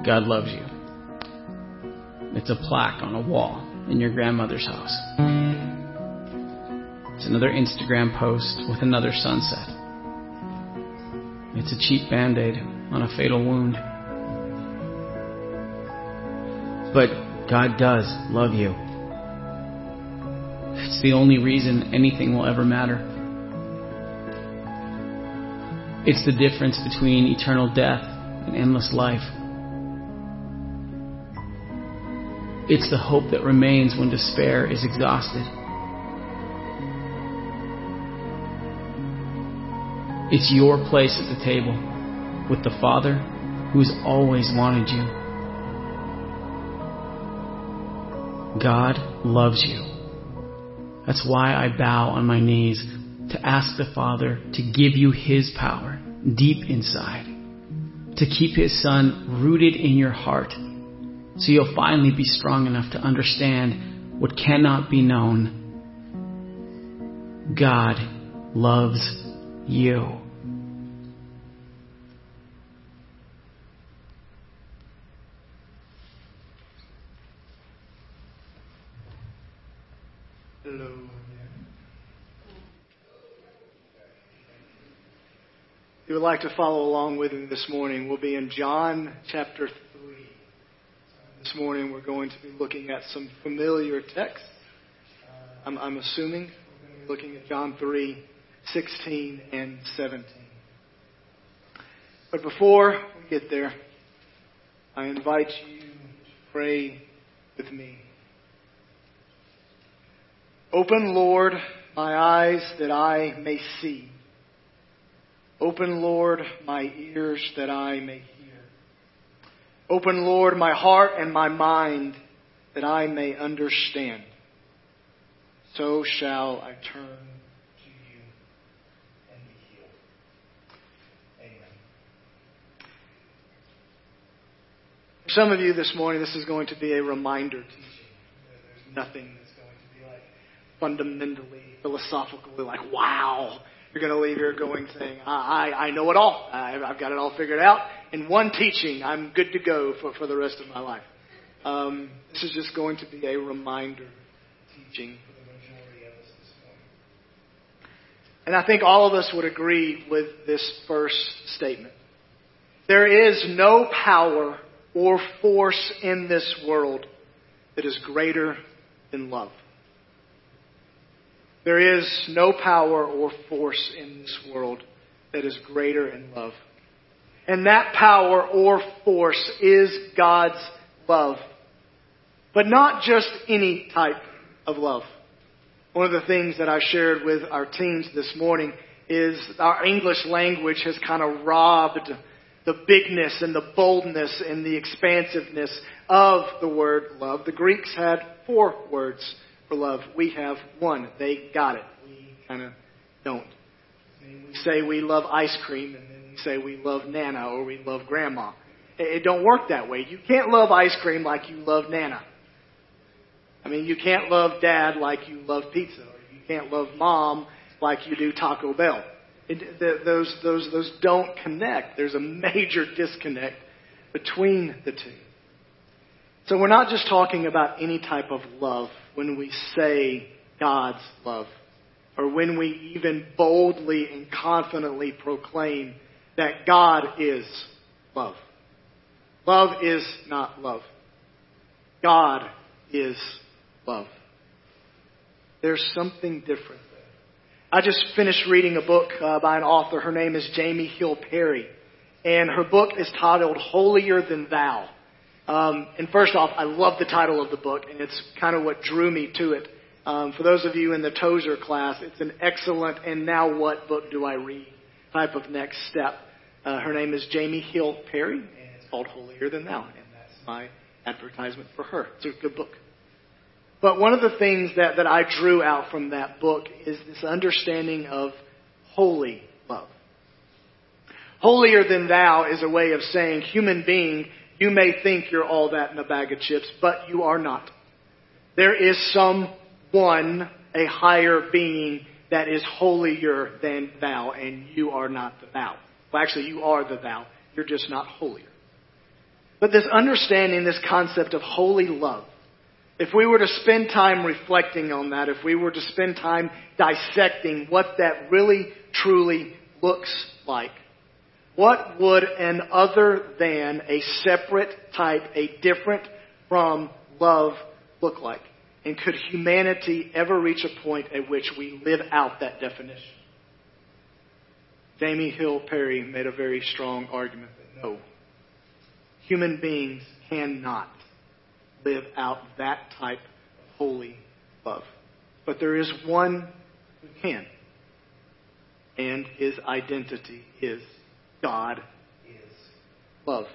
God loves you. It's a plaque on a wall in your grandmother's house. It's another Instagram post with another sunset. It's a cheap Band-Aid on a fatal wound. But God does love you. It's the only reason anything will ever matter. It's the difference between eternal death and endless life. It's the hope that remains when despair is exhausted. It's your place at the table with the Father who's always wanted you. God loves you. That's why I bow on my knees to ask the Father to give you His power deep inside, to keep His Son rooted in your heart, so you'll finally be strong enough to understand what cannot be known. God loves you. Hello. If you would like to follow along with me this morning, we'll be in John chapter 3. This morning we're going to be looking at some familiar texts. I'm assuming we're going to be looking at John 3, 16 and 17. But before we get there, I invite you to pray with me. Open, Lord, my eyes that I may see. Open, Lord, my ears that I may hear. Open, Lord, my heart and my mind that I may understand. So shall I turn to you and be healed. Amen. For some of you this morning, this is going to be a reminder teaching. There's nothing that's going to be like fundamentally, philosophically like, wow. You're going to leave here going saying, I know it all. I've got it all figured out. In one teaching, I'm good to go for the rest of my life. This is just going to be a reminder teaching for the majority of us this morning. And I think all of us would agree with this first statement. There is no power or force in this world that is greater than love. There is no power or force in this world that is greater than love. And that power or force is God's love. But not just any type of love. One of the things that I shared with our teams this morning is our English language has kind of robbed the bigness and the boldness and the expansiveness of the word love. The Greeks had 4 words for love. We have 1. They got it. We kind of don't. We say we love ice cream, and then we say we love Nana or we love Grandma. It don't work that way. You can't love ice cream like you love Nana. I mean, you can't love Dad like you love pizza, or you can't love Mom like you do Taco Bell. Those don't connect. There's a major disconnect between the two. So we're not just talking about any type of love when we say God's love, or when we even boldly and confidently proclaim that God is love. Love is not love. God is love. There's something different there. I just finished reading a book by an author. Her name is Jamie Hill Perry. And her book is titled Holier Than Thou. And first off, I love the title of the book, and it's kind of what drew me to it. For those of you in the Tozer class, it's an excellent and now what book do I read type of next step. Her name is Jamie Hill Perry, and it's called Holier Than Thou, and that's my advertisement for her. It's a good book. But one of the things that I drew out from that book is this understanding of holy love. Holier than thou is a way of saying, human being, you may think you're all that in a bag of chips, but you are not. There is someone, a higher being, that is holier than thou, and you are not the thou. Well, actually, you are the thou. You're just not holier. But this understanding, this concept of holy love, if we were to spend time reflecting on that, if we were to spend time dissecting what that really, truly looks like, what would an other than a separate type, a different from love look like? And could humanity ever reach a point at which we live out that definition? Jamie Hill Perry made a very strong argument that no, human beings cannot live out that type of holy love. But there is one who can. And his identity is God is love.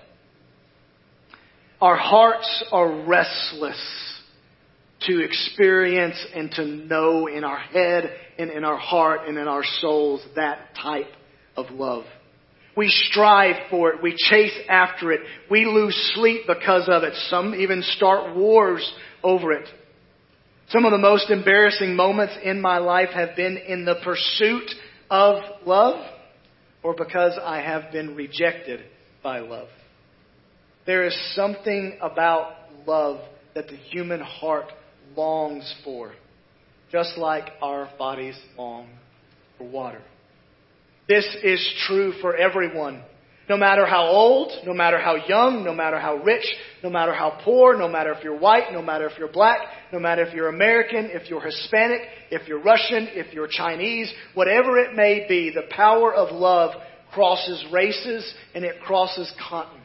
Our hearts are restless to experience and to know in our head and in our heart and in our souls that type of love. We strive for it. We chase after it. We lose sleep because of it. Some even start wars over it. Some of the most embarrassing moments in my life have been in the pursuit of love or because I have been rejected by love. There is something about love that the human heart longs for, just like our bodies long for water. This is true for everyone. No matter how old, no matter how young, no matter how rich, no matter how poor, no matter if you're white, no matter if you're black, no matter if you're American, if you're Hispanic, if you're Russian, if you're Chinese, whatever it may be, the power of love crosses races and it crosses continents.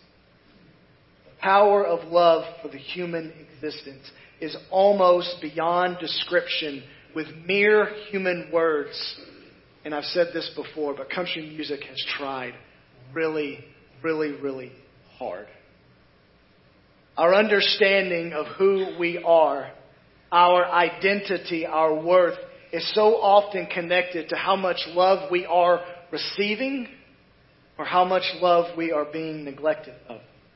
The power of love for the human existence is almost beyond description with mere human words. And I've said this before, but country music has tried really, really, really hard. Our understanding of who we are, our identity, our worth is so often connected to how much love we are receiving or how much love we are being neglected of.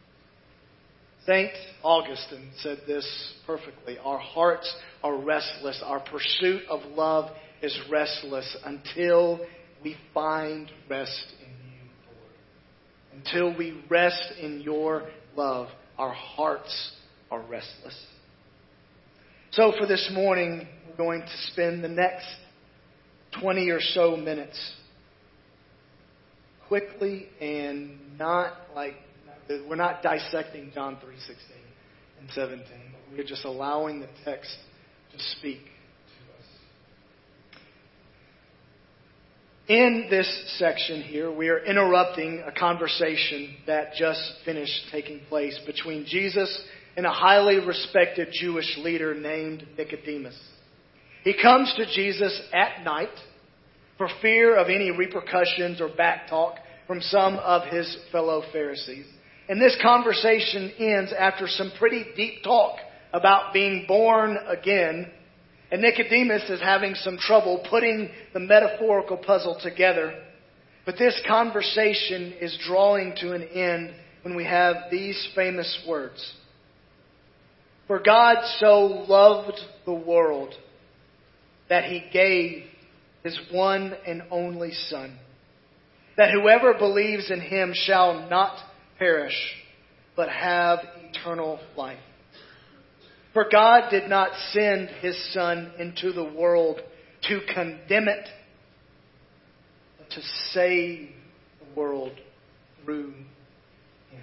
St. Augustine said this perfectly. Our hearts are restless. Our pursuit of love is restless until we find rest in you, Lord. Until we rest in your love, our hearts are restless. So for this morning, we're going to spend the next 20 or so minutes quickly and we're not dissecting John 3:16 and 17, but we're just allowing the text to speak to us. In this section here, we are interrupting a conversation that just finished taking place between Jesus and a highly respected Jewish leader named Nicodemus. He comes to Jesus at night for fear of any repercussions or backtalk from some of his fellow Pharisees. And this conversation ends after some pretty deep talk about being born again. And Nicodemus is having some trouble putting the metaphorical puzzle together. But this conversation is drawing to an end when we have these famous words. For God so loved the world that He gave His one and only Son, that whoever believes in Him shall not perish, but have eternal life. For God did not send His Son into the world to condemn it, but to save the world through Him.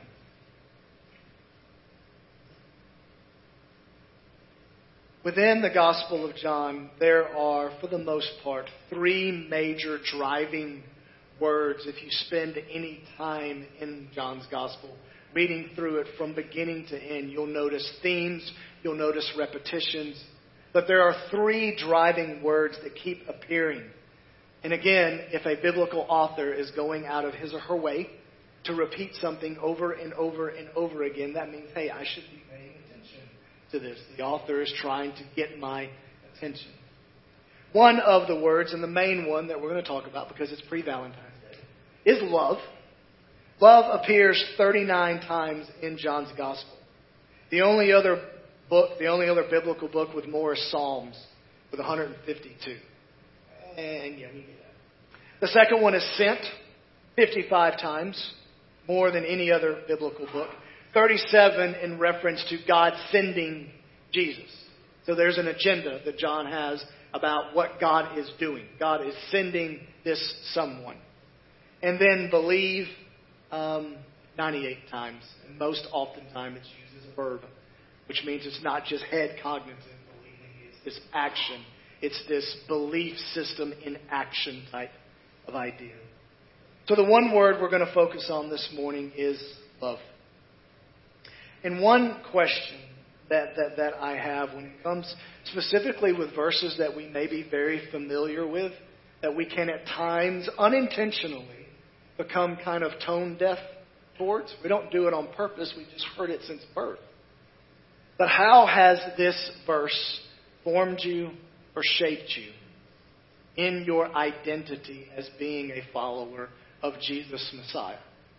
Within the Gospel of John, there are, for the most part, three major driving words. If you spend any time in John's Gospel, reading through it from beginning to end, you'll notice themes, you'll notice repetitions. But there are three driving words that keep appearing. And again, if a biblical author is going out of his or her way to repeat something over and over and over again, that means, hey, I should be paying attention to this. The author is trying to get my attention. One of the words, and the main one that we're going to talk about because it's pre-Valentine's Day, is love. Love appears 39 times in John's Gospel. The only other biblical book with more is Psalms, with 152. And yeah, we get that. The second one is sent 55 times, more than any other biblical book. 37 in reference to God sending Jesus. So there's an agenda that John has about what God is doing. God is sending this someone. And then believe 98 times. And most oftentimes it's used as a verb, which means it's not just head cognitive believing. It's this action. It's this belief system in action type of idea. So the one word we're going to focus on this morning is love. And one question that I have when it comes specifically with verses that we may be very familiar with, that we can at times unintentionally become kind of tone deaf towards. We don't do it on purpose. We just heard it since birth. But how has this verse formed you or shaped you in your identity as being a follower of Jesus Messiah?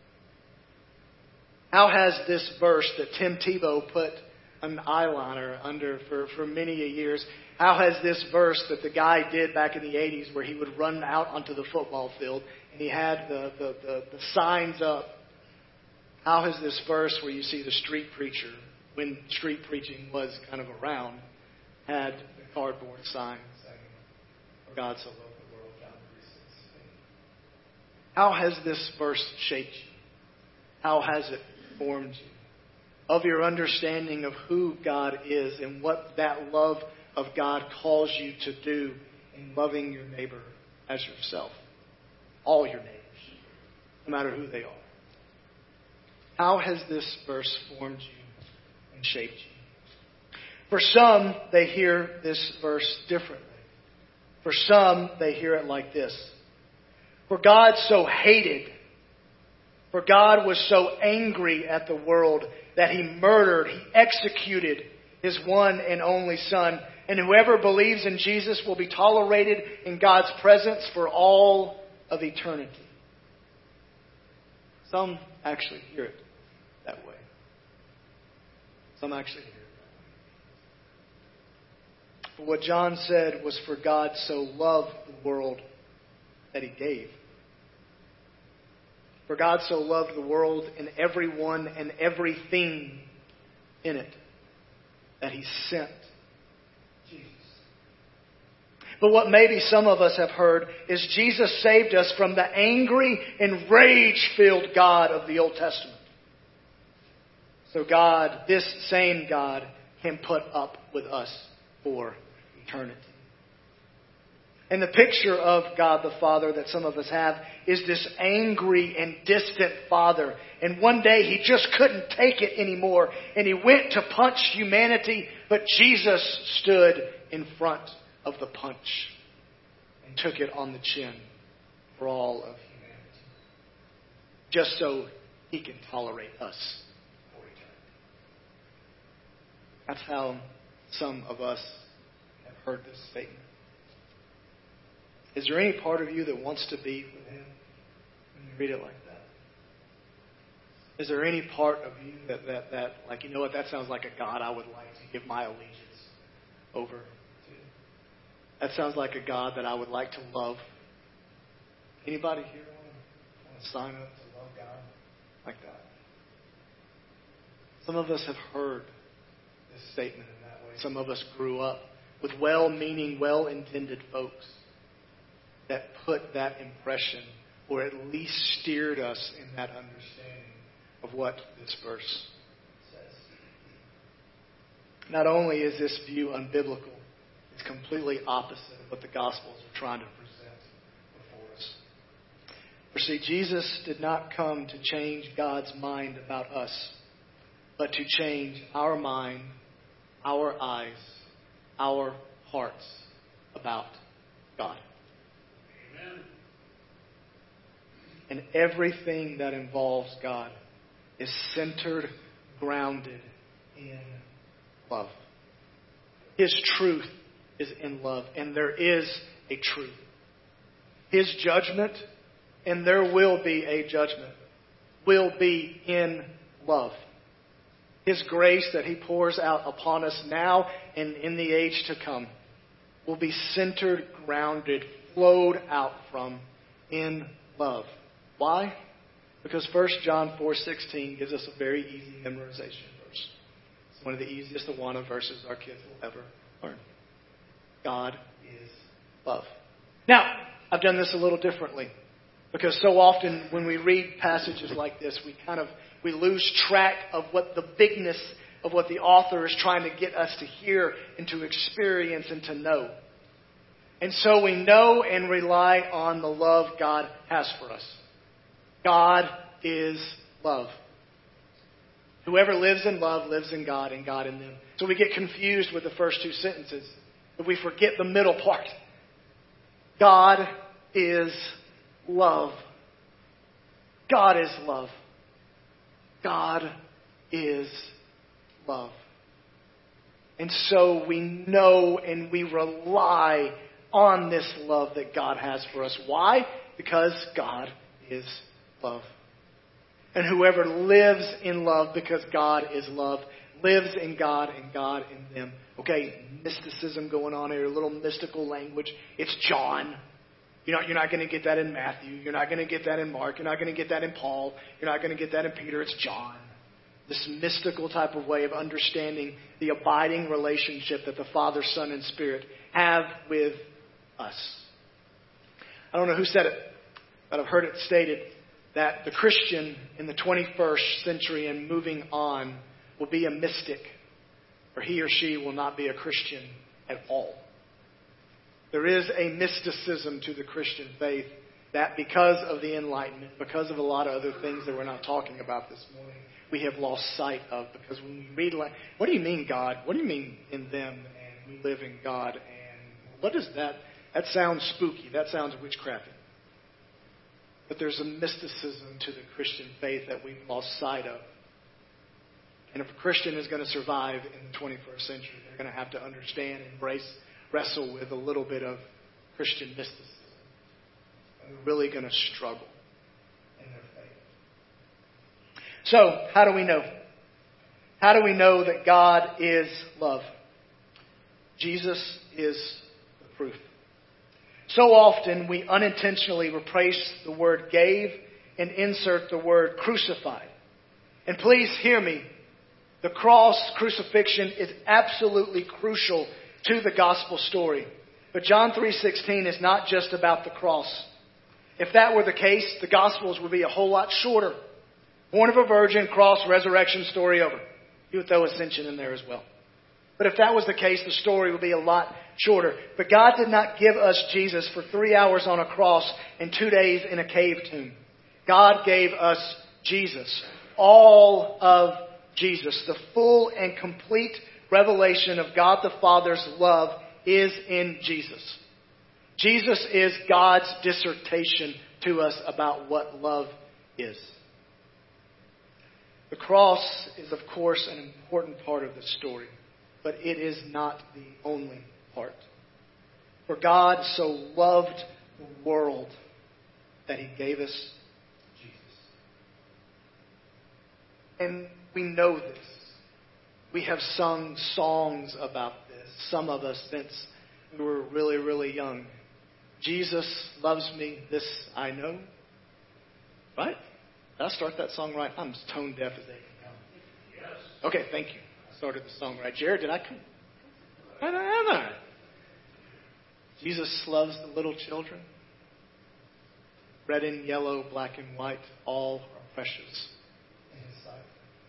How has this verse that Tim Tebow put an eyeliner under for many years, how has this verse that the guy did back in the 80s where he would run out onto the football field and he had the signs up, how has this verse where you see the street preacher, when street preaching was kind of around, had the cardboard sign saying, "For God so loved the world, John 3:16." How has this verse shaped you? How has it formed you? Of your understanding of who God is and what that love of God calls you to do in loving your neighbor as yourself. All your neighbors, no matter who they are. How has this verse formed you and shaped you? For some, they hear this verse differently. For some, they hear it like this. For God so hated, for God was so angry at the world that He murdered, He executed His one and only Son. And whoever believes in Jesus will be tolerated in God's presence for all of eternity. Some actually hear it that way. Some actually hear it that way. But what John said was, for God so loved the world that He gave. For God so loved the world and everyone and everything in it that He sent Jesus. But what maybe some of us have heard is Jesus saved us from the angry and rage-filled God of the Old Testament. So God, this same God, can put up with us for eternity. And the picture of God the Father that some of us have is this angry and distant Father. And one day He just couldn't take it anymore. And He went to punch humanity. But Jesus stood in front of the punch and took it on the chin for all of humanity. Just so He can tolerate us for eternity. That's how some of us have heard this statement. Is there any part of you that wants to be with Him when you read it like that? Is there any part of you that like, you know what, that sounds like a God I would like to give my allegiance over to? That sounds like a God that I would like to love. Anybody here want to sign up to love God like that? Some of us have heard this statement in that way. Some of us grew up with well-meaning, well-intended folks that put that impression, or at least steered us in that understanding of what this verse says. Not only is this view unbiblical, it's completely opposite of what the Gospels are trying to present before us. For see, Jesus did not come to change God's mind about us, but to change our mind, our eyes, our hearts about God. And everything that involves God is centered, grounded in love. His truth is in love, and there is a truth. His judgment, and there will be a judgment, will be in love. His grace that He pours out upon us now and in the age to come will be centered, grounded, flowed out from in love. Why? Because 1 John 4:16 gives us a very easy memorization verse. It's one of the easiest Awana verses our kids will ever learn. God is love. Now, I've done this a little differently. Because so often when we read passages like this, we lose track of what the bigness of what the author is trying to get us to hear and to experience and to know. And so we know and rely on the love God has for us. God is love. Whoever lives in love lives in God and God in them. So we get confused with the first two sentences, but we forget the middle part. God is love. God is love. God is love. And so we know and we rely on this love that God has for us. Why? Because God is love. And whoever lives in love because God is love lives in God and God in them. Okay, mysticism going on here, a little mystical language. It's John. You're not going to get that in Matthew. You're not going to get that in Mark. You're not going to get that in Paul. You're not going to get that in Peter. It's John. This mystical type of way of understanding the abiding relationship that the Father, Son, and Spirit have with us. I don't know who said it, but I've heard it stated that the Christian in the 21st century and moving on will be a mystic, or he or she will not be a Christian at all. There is a mysticism to the Christian faith that because of the Enlightenment, because of a lot of other things that we're not talking about this morning, we have lost sight of. Because when we read, what do you mean God? What do you mean in them and we live in God? And what is that? That sounds spooky. That sounds witchcrafty. But there's a mysticism to the Christian faith that we've lost sight of. And if a Christian is going to survive in the 21st century, they're going to have to understand, embrace, wrestle with a little bit of Christian mysticism. And they're really going to struggle in their faith. So, how do we know? How do we know that God is love? Jesus is the proof. So often we unintentionally replace the word gave and insert the word crucified. And please hear me. The cross, crucifixion, is absolutely crucial to the gospel story. But John 3:16 is not just about the cross. If that were the case, the gospels would be a whole lot shorter. Born of a virgin, cross, resurrection, story over. You would throw ascension in there as well. But if that was the case, the story would be a lot shorter. But God did not give us Jesus for 3 hours on a cross and 2 days in a cave tomb. God gave us Jesus. All of Jesus. The full and complete revelation of God the Father's love is in Jesus. Jesus is God's dissertation to us about what love is. The cross is, of course, an important part of the story, but it is not the only part. For God so loved the world that He gave us Jesus. And we know this. We have sung songs about this, some of us since we were really, really young. Jesus loves me, this I know. Right? Did I start that song right? I'm as tone deaf as they can come. Yes. Okay, thank you. I started the song right. Jared, did I come? Am I? Jesus loves the little children. Red and yellow, black and white, all are precious in His sight.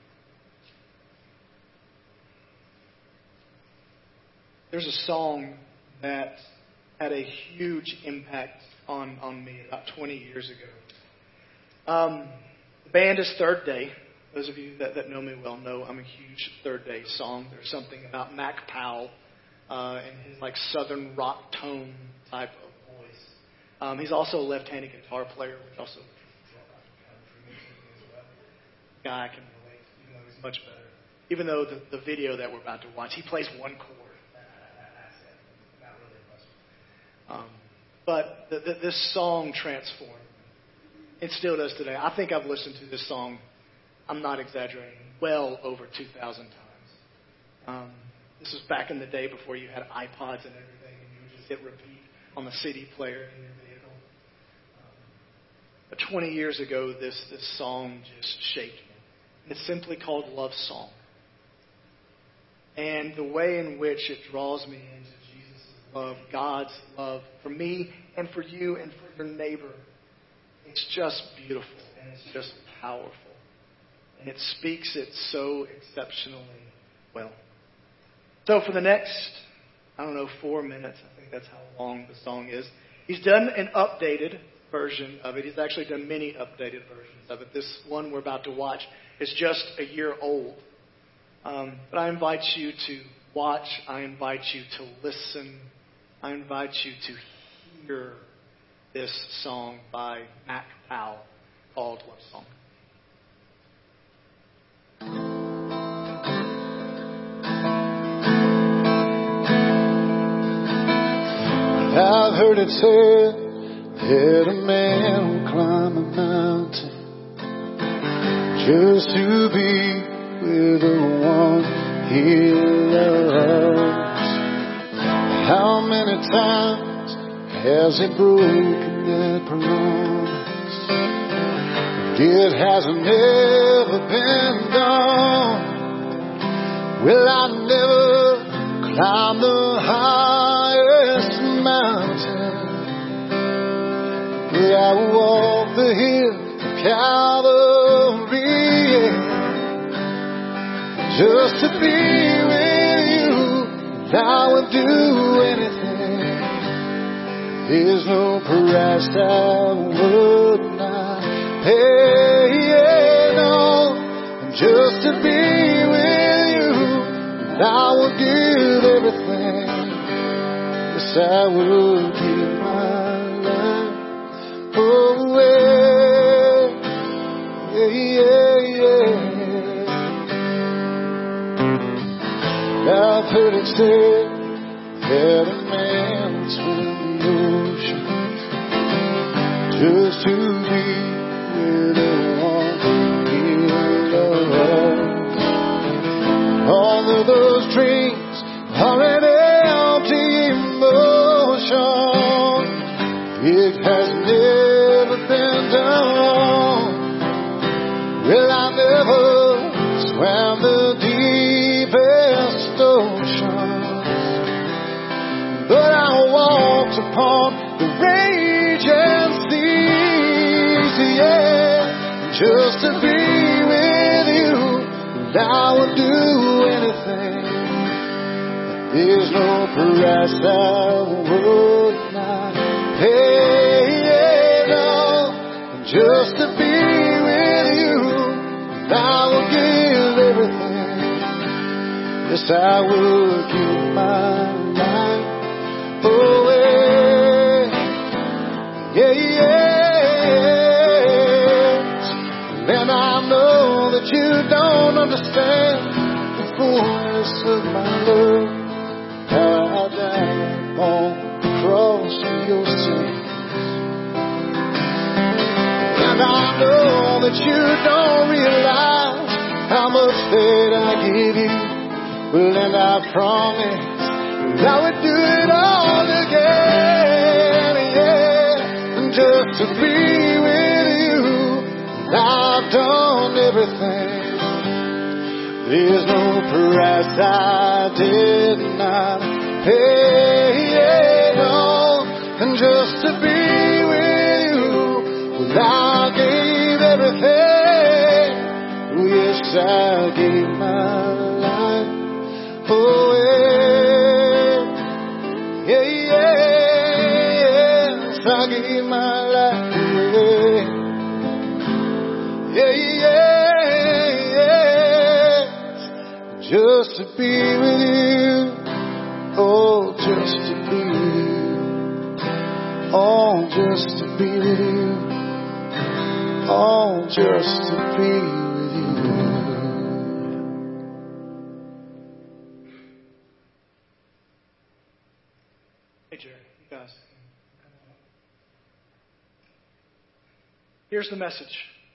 There's a song that had a huge impact on me about 20 years ago. The band is Third Day. Those of you that know me well know I'm a huge Third Day song. There's something about Mac Powell and his southern rock tone type of voice. He's also a left-handed guitar player, which also guy I can relate, even though he's much better. Even though the video that we're about to watch, he plays one chord. Not really impressive. But this song transformed. It still does today. I think I've listened to this song, I'm not exaggerating, well over 2,000 times. This was back in the day before you had iPods and everything, and you would just hit repeat on the CD player in your vehicle. A 20 years ago, this song just shaped me. It's simply called Love Song. And the way in which it draws me into Jesus' love, God's love for me and for you and for your neighbor, it's just beautiful and it's just powerful. And it speaks it so exceptionally well. So for the next, 4 minutes, I think that's how long the song is. He's done an updated version of it. He's actually done many updated versions of it. This one we're about to watch is just a year old. But I invite you to watch. I invite you to listen. I invite you to hear this song by Mac Powell called Love Song. I've heard it said that a man will climb a mountain just to be with the one he loves. How many times has he broken that promise? It hasn't ever been done. Well, I never climbed the highest mountain, but I walked the hill of Calvary, just to be with you. I would do anything. There's no price I would not pay, no. Just to be with you, I would give everything. Yes, I would give my life away. I've heard it said that a man would swim the ocean just to be with the one he loves. All of those dreams are an empty emotion. It has never been done. Well, I never swam the deepest oceans, but I walked upon the raging seas, yeah, just to be with you. I would do anything. There's no price I would not pay, no. Just to be with you, I would give everything. Yes, I would give my life away. And I know that you don't understand the fullness of my love. How I died on the cross for your sins. And I know that you don't realize how much that I give you. Well, and I promise that I would do it all again, yeah. And just to be with you, I've done everything. There's no price I did not pay, no. And just to be with you, well, I gave everything. Oh, yes, I gave my life away. Yes, I gave my life away. Just to be with you, oh, just to be with you, oh, just to be with you, oh, just to be with you. Hey, Jerry, you guys. Here's the message.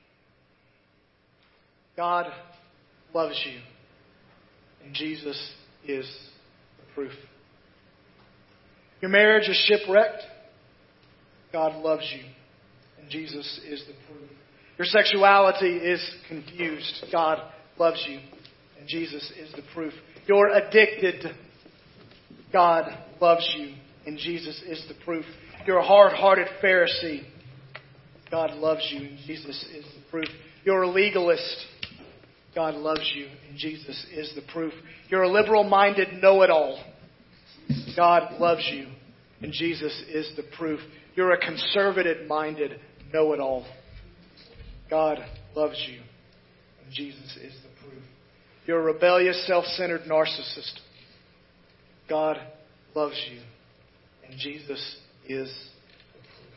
God loves you, and Jesus is the proof. Your marriage is shipwrecked. God loves you, and Jesus is the proof. Your sexuality is confused. God loves you, and Jesus is the proof. You're addicted. God loves you, and Jesus is the proof. You're a hard-hearted Pharisee. God loves you, and Jesus is the proof. You're a legalist. God loves you, and Jesus is the proof. You're a liberal-minded know-it-all. God loves you, and Jesus is the proof. You're a conservative-minded know-it-all. God loves you, and Jesus is the proof. You're a rebellious, self-centered narcissist. God loves you, and Jesus is the proof.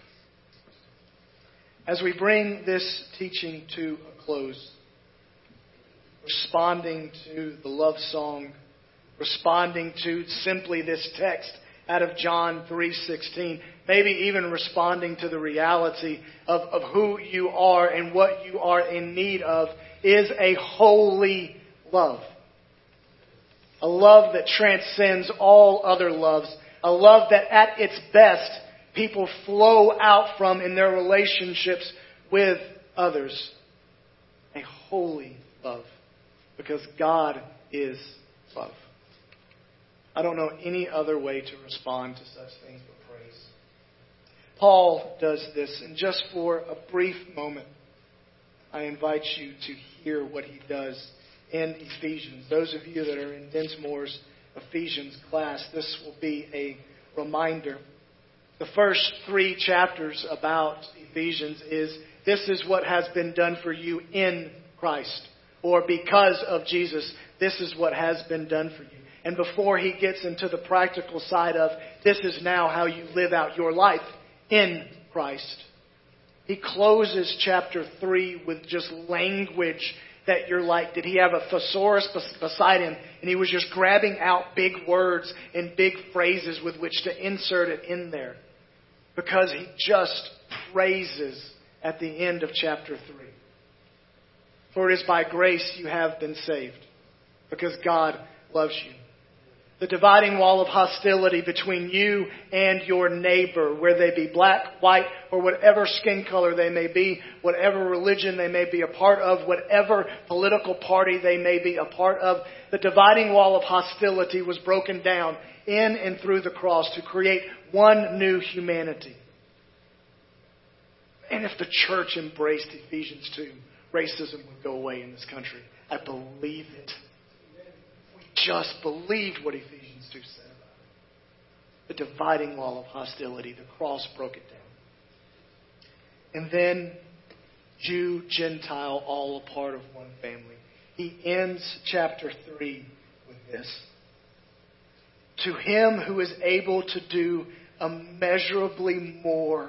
As we bring this teaching to a close, responding to the love song, responding to simply this text out of John 3:16, maybe even responding to the reality of who you are and what you are in need of, is a holy love. A love that transcends all other loves. A love that at its best people flow out from in their relationships with others. A holy love. Because God is love. I don't know any other way to respond to such things but praise. Paul does this, and just for a brief moment, I invite you to hear what he does in Ephesians. Those of you that are in Dinsmore's Ephesians class, this will be a reminder. The first 3 chapters about Ephesians is, this is what has been done for you in Christ. Or because of Jesus, this is what has been done for you. And before he gets into the practical side of, this is now how you live out your life in Christ, he closes chapter 3 with just language that you're like, did he have a thesaurus beside him and he was just grabbing out big words and big phrases with which to insert it in there? Because he just praises at the end of chapter 3. For it is by grace you have been saved, because God loves you. The dividing wall of hostility between you and your neighbor, where they be black, white, or whatever skin color they may be, whatever religion they may be a part of, whatever political party they may be a part of, the dividing wall of hostility was broken down in and through the cross to create one new humanity. And if the church embraced Ephesians 2, racism would go away in this country. I believe it. We just believed what Ephesians 2 said about it. The dividing wall of hostility. The cross broke it down. And then Jew, Gentile, all a part of one family. He ends chapter 3 with this. To him who is able to do immeasurably more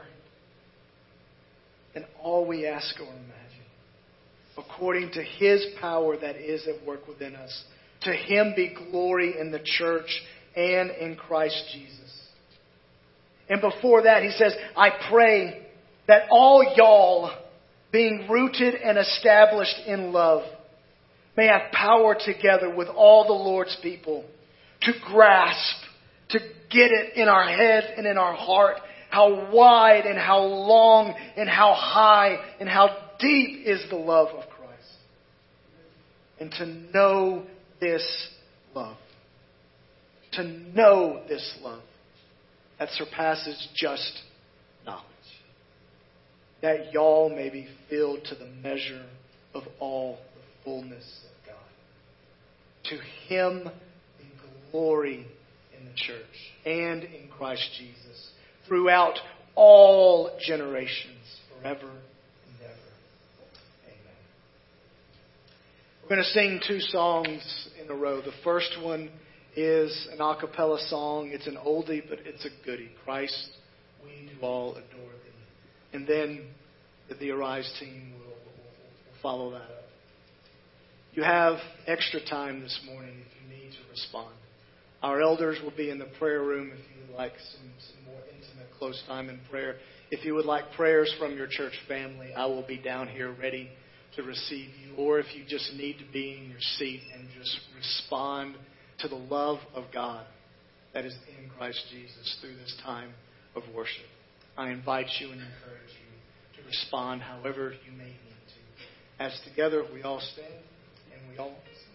than all we ask or imagine, according to his power that is at work within us. To him be glory in the church and in Christ Jesus. And before that he says, I pray that all y'all, being rooted and established in love, may have power together with all the Lord's people to grasp, to get it in our head and in our heart, how wide and how long and how high and how deep is the love of Christ. And to know this love. To know this love that surpasses just knowledge. That y'all may be filled to the measure of all the fullness of God. To him be glory in the church and in Christ Jesus throughout all generations, forever and ever. Amen. We're going to sing 2 songs in a row. The first one is an a cappella song. It's an oldie, but it's a goodie. Christ, we do all adore thee. And then the Arise team will follow that up. You have extra time this morning if you need to respond. Our elders will be in the prayer room if you would like some more intimate, close time in prayer. If you would like prayers from your church family, I will be down here ready to receive you. Or if you just need to be in your seat and just respond to the love of God that is in Christ Jesus through this time of worship, I invite you and encourage you to respond however you may need to. As together we all stand and we all sing.